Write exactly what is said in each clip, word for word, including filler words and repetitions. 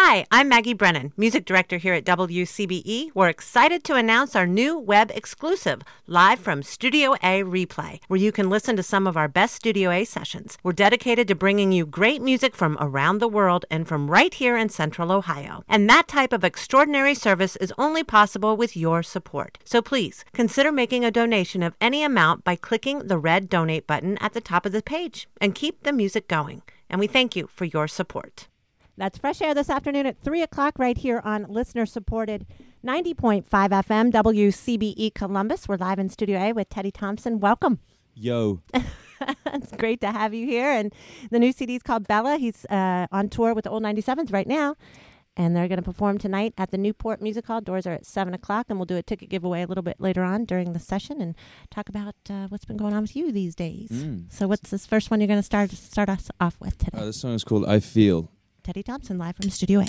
Hi, I'm Maggie Brennan, music director here at W C B E. We're excited to announce our new web exclusive, live from Studio A Replay, where you can listen to some of our best Studio A sessions. We're dedicated to bringing you great music from around the world and from right here in Central Ohio. And that type of extraordinary service is only possible with your support. So please, consider making a donation of any amount by clicking the red donate button at the top of the page and keep the music going. And we thank you for your support. That's Fresh Air this afternoon at three o'clock right here on listener-supported ninety point five F M, W C B E Columbus. We're live in Studio A with Teddy Thompson. Welcome. Yo. It's great to have you here. And the new C D is called Bella. He's uh, on tour with the Old ninety-sevens right now. And they're going to perform tonight at the Newport Music Hall. Doors are at seven o'clock, and we'll do a ticket giveaway a little bit later on during the session and talk about uh, what's been going on with you these days. Mm. So what's this first one you're going to start start us off with today? Uh, this song is called I Feel. Teddy Thompson, live from Studio A.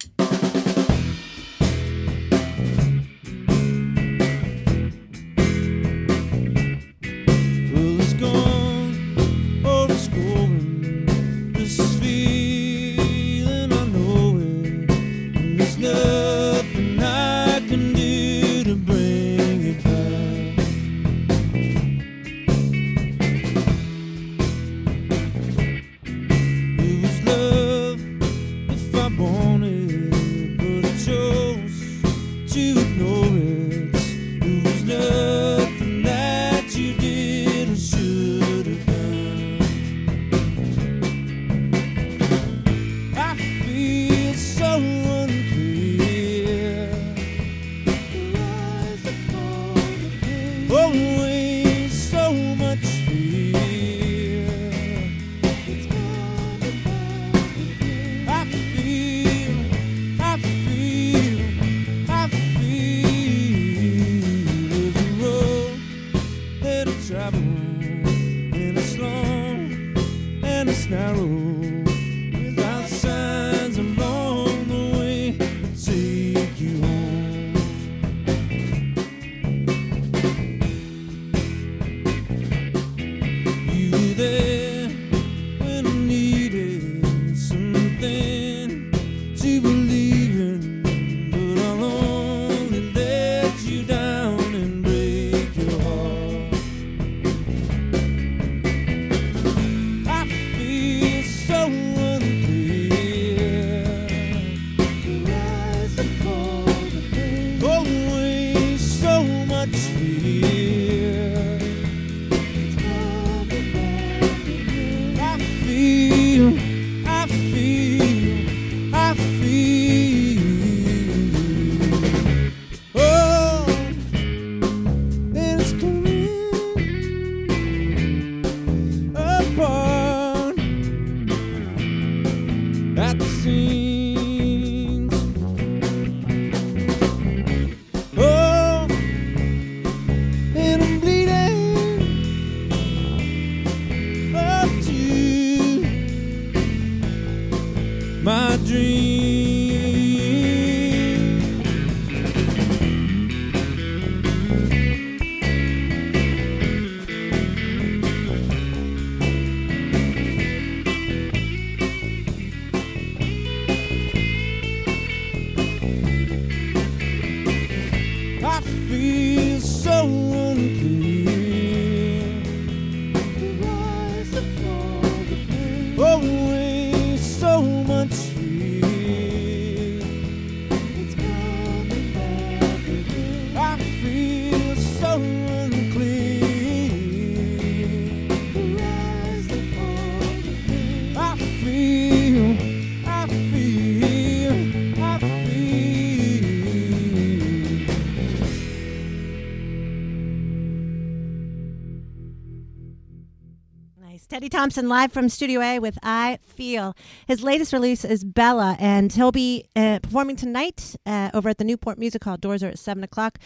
Teddy Thompson live from Studio A with I Feel. His latest release is Bella, and he'll be uh, performing tonight uh, over at the Newport Music Hall. Doors are at seven o'clock,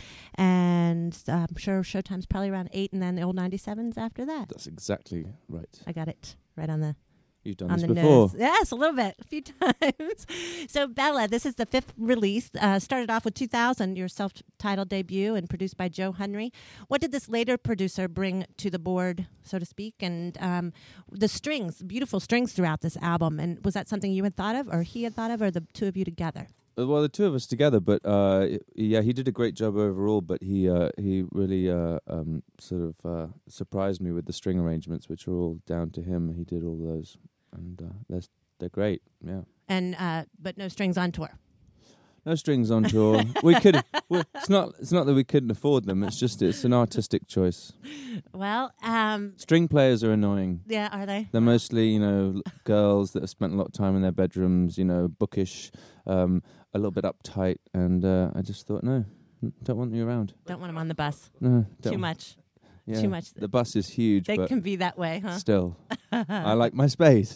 and uh, I'm sure showtime's probably around eight, and then the Old ninety-sevens after that. That's exactly right. I got it right on the You've done on this the before. nose. Yes, a little bit, a few times. So, Bella, this is the fifth release. Uh, started off with two thousand, your self-titled debut, and produced by Joe Henry. What did this later producer bring to the board, so to speak? And um, the strings, beautiful strings throughout this album. And was that something you had thought of, or he had thought of, or the two of you together? Uh, Well, the two of us together, but uh, yeah, he did a great job overall. But he uh, he really uh, um, sort of uh, surprised me with the string arrangements, which are all down to him. He did all those, and uh, they're they're great. Yeah, And uh, but no strings on tour. no strings on tour. we could. we it's not. It's not that we couldn't afford them. It's just it's an artistic choice. Well, um, String players are annoying. yeah, are they? They're mostly, you know, l- girls that have spent a lot of time in their bedrooms. You know, bookish, um, a little bit uptight, and uh, I just thought, no, n- don't want you around. Don't want them on the bus. No, don't. Too much. Yeah. Too much. The bus is huge, They but can be that way, huh? still, I like my space.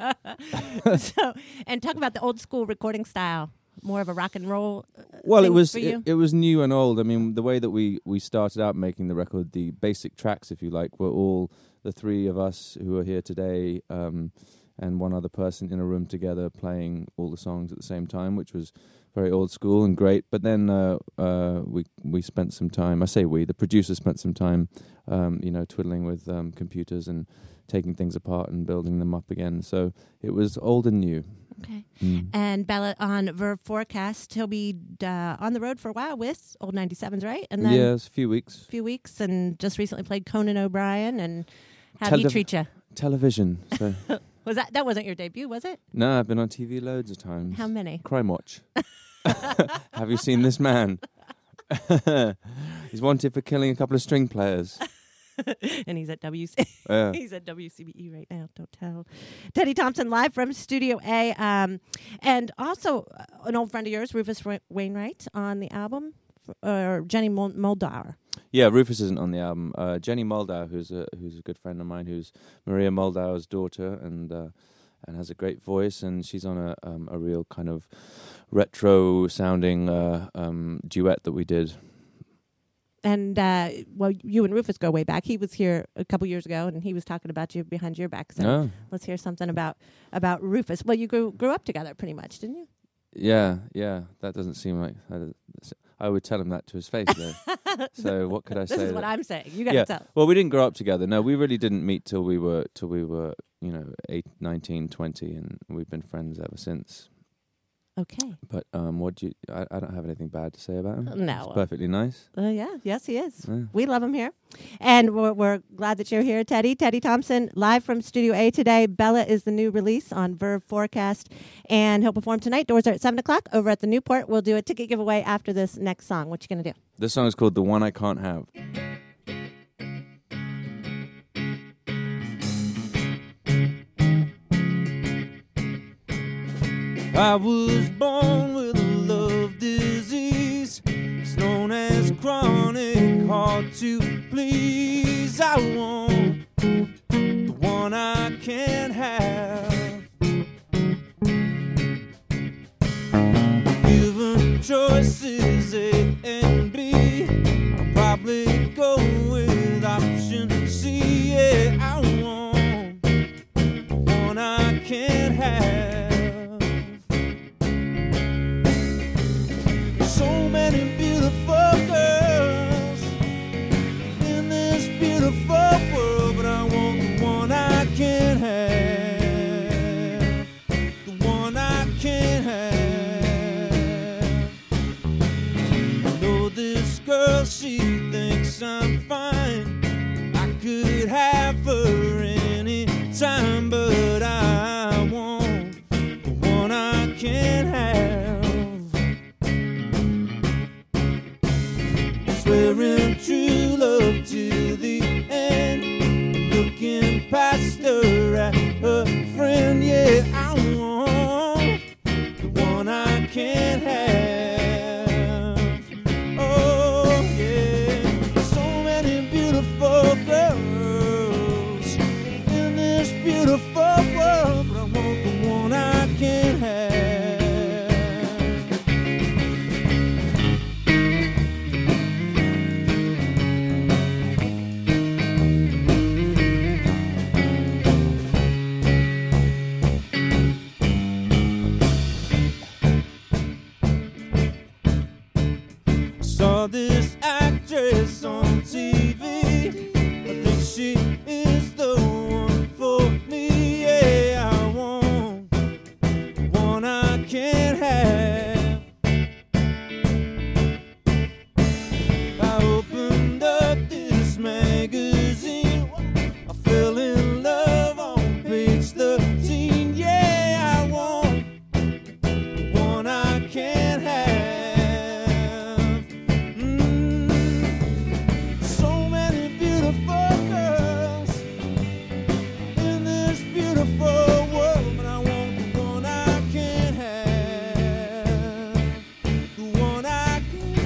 So, and talk about the old school recording style. More of a rock and roll. Uh, Well, it thing was for it, you? it was new and old. I mean, the way that we we started out making the record, the basic tracks, if you like, were all the three of us who are here today, um, and one other person in a room together playing all the songs at the same time, which was very old school and great. But then uh, uh, we we spent some time. I say we, the producer spent some time, um, you know, twiddling with um, computers and taking things apart and building them up again. So it was old and new. Okay. Mm. And Bella on Verve Forecast, he'll be uh, on the road for a while with Old ninety-sevens, right? And then Yeah, it's a few weeks. a few weeks, and just recently played Conan O'Brien. And how Tele- did he treat you? Television. So Was that that wasn't your debut, was it? no, I've been on T V loads of times. How many? Crime Watch. Have you seen this man? He's wanted for killing a couple of string players. And he's at W C. Yeah. He's at W C B E right now. Don't tell. Teddy Thompson live from Studio A, um, and also uh, an old friend of yours, Rufus Wa- Wainwright, on the album, f- or Jenny Mol- Moldauer. Yeah, Rufus isn't on the album. Uh, Jenny Moldau, who's a who's a good friend of mine, who's Maria Moldau's daughter, and uh, and has a great voice, and she's on a um, a real kind of retro sounding uh, um, duet that we did. And uh, well, you and Rufus go way back. He was here a couple years ago, and he was talking about you behind your back. So No. let's hear something about about Rufus. Well, you grew grew up together, pretty much, didn't you? Yeah, yeah. That doesn't seem like. I, I would tell him that to his face, though. So what could I This say? is what that- I'm saying. You got to yeah. tell. Well, we didn't grow up together. No, we really didn't meet till we were till we were you know eight, nineteen, twenty, and we've been friends ever since. Okay. But um, what do you? I, I don't have anything bad to say about him. No. He's perfectly nice. Uh, yeah. Yes, he is. Yeah. We love him here. And we're, we're glad that you're here, Teddy. Teddy Thompson, live from Studio A today. Bella is the new release on Verve Forecast. And he'll perform tonight. Doors are at seven o'clock over at the Newport. We'll do a ticket giveaway after this next song. What you going to do? This song is called "The One I Can't Have." I was born with a love disease. It's known as chronic, hard to please. I want the one I can't have. Given choices A and B, I'll probably go with option C. Yeah, I want the one I can't have. So many beautiful girls in this beautiful world, but I want the one I can't have. The one I can't have. I know this girl, she thinks I'm fine. I could have her any time, but I want the one I can't have. Swearing true love to the end, looking past her at her friend. Yeah, I want the one I can't have. Oh yeah, so many beautiful girls in this beautiful world, but I want the one I can't have. saw this actress on T V. I think she is the one for me. Yeah, I want one I can't have. I opened up this magazine. I fell in love on page thirteen. Yeah, I want one I can't have. Mm. So many beautiful girls in this beautiful world, but I want the one I can't have. The one I can't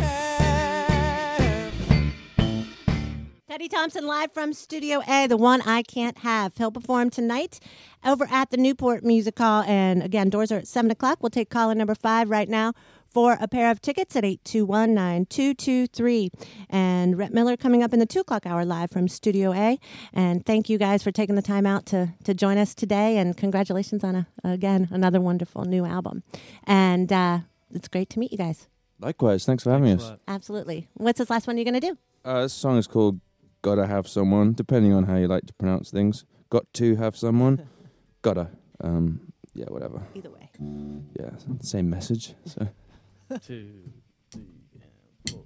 have. Teddy Thompson live from Studio A, the one I can't have. He'll perform tonight over at the Newport Music Hall. And again, doors are at seven o'clock. We'll take caller number five right now for a pair of tickets at eight two one, nine two two three. And Rhett Miller coming up in the two o'clock hour live from Studio A. And thank you guys for taking the time out to, to join us today. And congratulations on, a again, another wonderful new album. And uh, it's great to meet you guys. Likewise, thanks for having us. Absolutely. What's this last one you're going to do? Uh, this song is called Gotta Have Someone, depending on how you like to pronounce things. Got to have someone. Gotta. Um, yeah, whatever. Either way. Yeah, same message. So. Two, three, and four.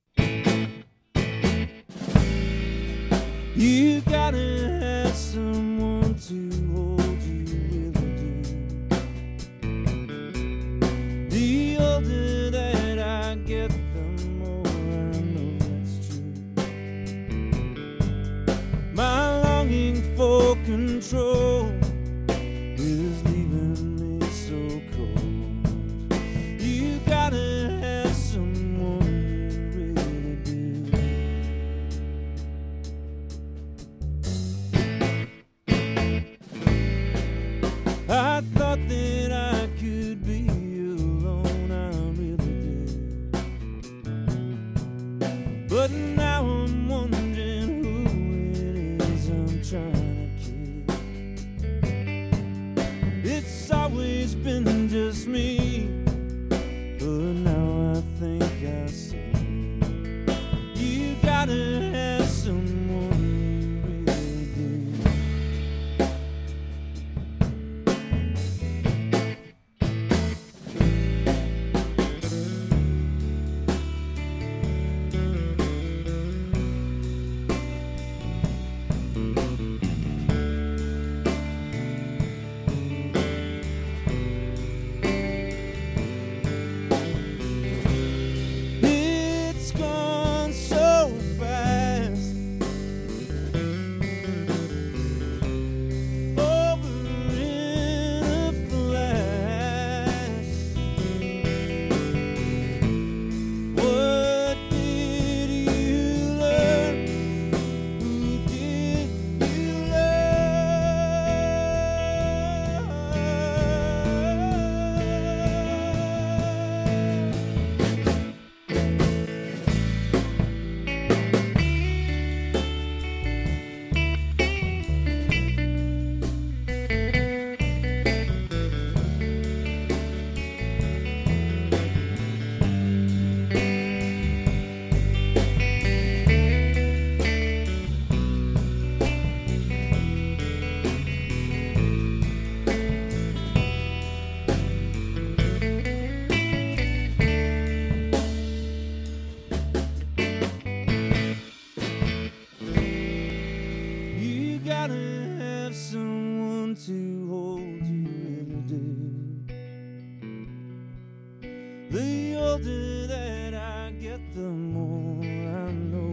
You gotta have someone to hold you, really do. The older that I get, the more I know that's true. My longing for control is leaving me so cold. You gotta have someone you really do. I thought that I could be alone, I really did. But now I'm wondering who it is I'm trying to keep. It's always been just me, but now I think I see. You gotta have someone you really do. It's gone so fast, over in a flash. What did you learn? Who did you love? You gotta have someone to hold you, really do. The older that I get, the more I know